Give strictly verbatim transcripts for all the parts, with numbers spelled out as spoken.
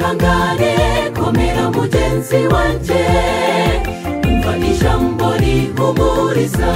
ihangane komera mugenzi wanjye umva ijambo rihumuriza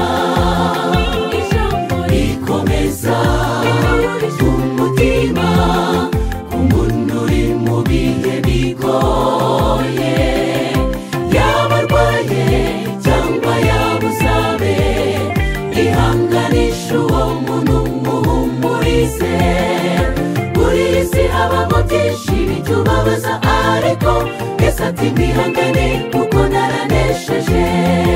rikomeza umutima ku muntu uri mu bihe bigoye yaba arwaye cyangwa yabuzabe ihanganisha uwo muntu muhumurize muri iyi si habamo byinshi bitubabaza ariko Yesu ati mwihangane kuko naranesheje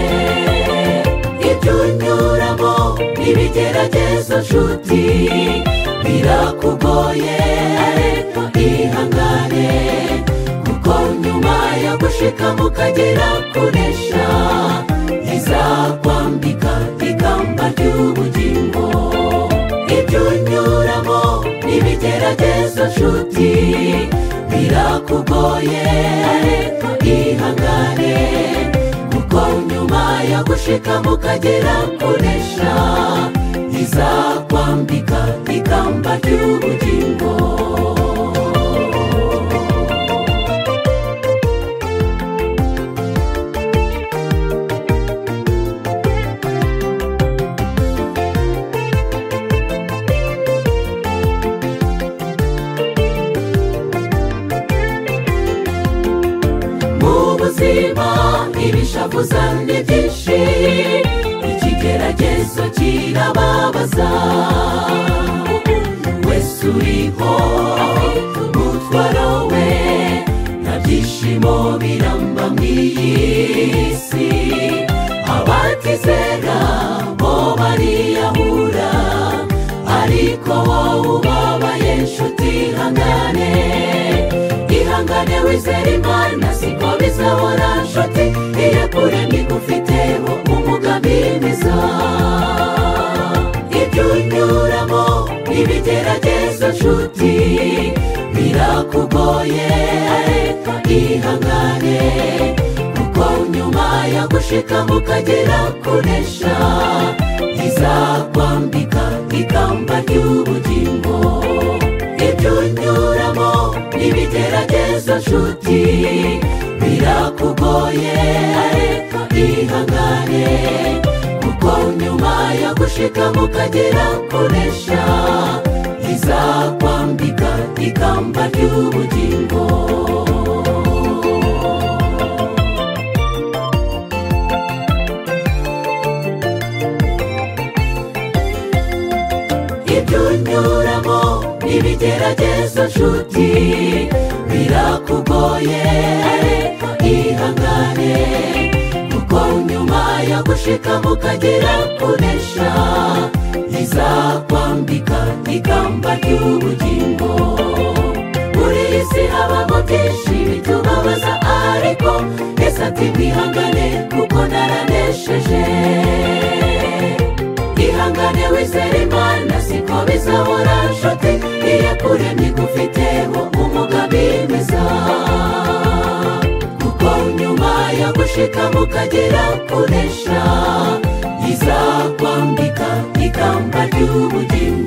ibyo unyuramo n'ibigeragezo nshuti birakugoye ariko ihangane kuko nyuma yo gushikama ukagera kunesha izakwambika ikamba ry'ubugingo ibyo unyuramo n'ibigeragezo nshuti birakugoye ariko ihangane kuko nyuma yo gushikama ukagera kunesha izakwambika ikamba ry'ubugingo ubuzima ibishavuza ni byinshi ikigeragezo kirababaza wese uriho umutwaro we nta byishimo biramba mu iyi si abatizera bo bariyahura ariko wowe ubabaye nshuti ihangane ihangane wizere Imana siko bizahora nshuti iyakuremye igufiteho umugambi mwiza ibyo unyuramo n'ibigeragezo nshuti birakugoye ariko ihangane kuko nyuma yo gushikama ukagera kunesha izakwambika ikamba ry'ubugingo ibyo unyuramo n'ibigeragezo nshuti birakugoye ariko ihangane kuko nyuma yo gushikama ukagera kunesha izakwambika ikamba ry'ubugingo ibyo unyuramo n'ibigeragezo nshuti birakugoye ariko ihangane kuko nyuma yo gushikama ukagera kunesha izakwambika ikamba ry'ubugingo muri iyi si habamo byinshi bitubabaza ariko Yesu ati mwihangane kuko naranesheje ihangane wizere Imana siko bizahora nshuti iyakuremye igufiteho umugambi mwiza kuko nyuma yo gushikama ukagera kunesha izakwambika ikamba ry'ubugingo